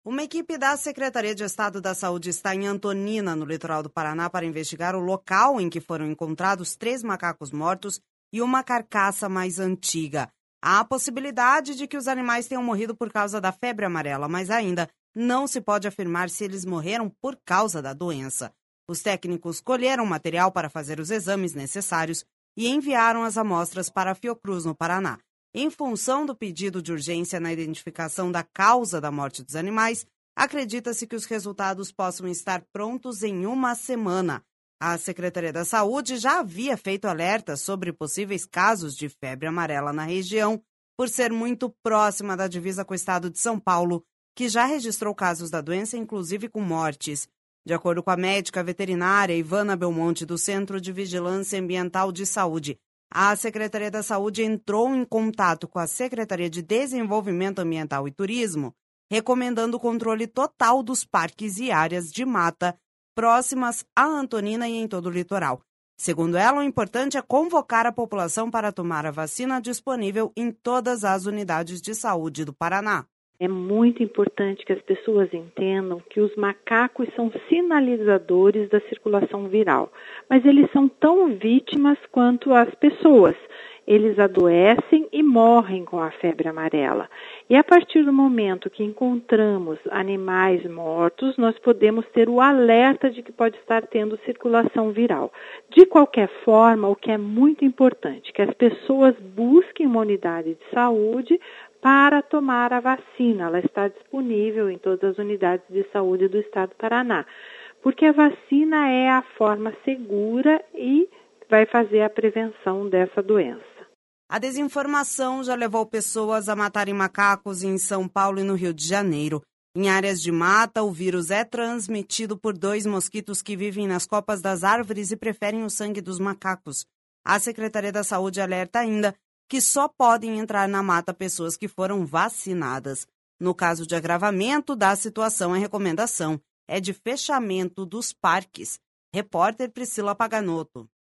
Uma equipe da Secretaria de Estado da Saúde está em Antonina, no litoral do Paraná, para investigar o local em que foram encontrados 3 macacos mortos e uma carcaça mais antiga. Há a possibilidade de que os animais tenham morrido por causa da febre amarela, mas ainda não se pode afirmar se eles morreram por causa da doença. Os técnicos colheram material para fazer os exames necessários e enviaram as amostras para a Fiocruz, no Paraná. Em função do pedido de urgência na identificação da causa da morte dos animais, acredita-se que os resultados possam estar prontos em uma semana. A Secretaria da Saúde já havia feito alertas sobre possíveis casos de febre amarela na região, por ser muito próxima da divisa com o estado de São Paulo, que já registrou casos da doença, inclusive com mortes. De acordo com a médica veterinária Ivana Belmonte, do Centro de Vigilância Ambiental de Saúde, a Secretaria da Saúde entrou em contato com a Secretaria de Desenvolvimento Ambiental e Turismo, recomendando o controle total dos parques e áreas de mata próximas a Antonina e em todo o litoral. Segundo ela, o importante é convocar a população para tomar a vacina disponível em todas as unidades de saúde do Paraná. É muito importante que as pessoas entendam que os macacos são sinalizadores da circulação viral, mas eles são tão vítimas quanto as pessoas. Eles adoecem e morrem com a febre amarela. E a partir do momento que encontramos animais mortos, nós podemos ter o alerta de que pode estar tendo circulação viral. De qualquer forma, o que é muito importante, que as pessoas busquem uma unidade de saúde para tomar a vacina. Ela está disponível em todas as unidades de saúde do estado do Paraná, porque a vacina é a forma segura e vai fazer a prevenção dessa doença. A desinformação já levou pessoas a matarem macacos em São Paulo e no Rio de Janeiro. Em áreas de mata, o vírus é transmitido por 2 mosquitos que vivem nas copas das árvores e preferem o sangue dos macacos. A Secretaria da Saúde alerta ainda que só podem entrar na mata pessoas que foram vacinadas. No caso de agravamento da situação, a recomendação é de fechamento dos parques. Repórter Priscila Paganoto.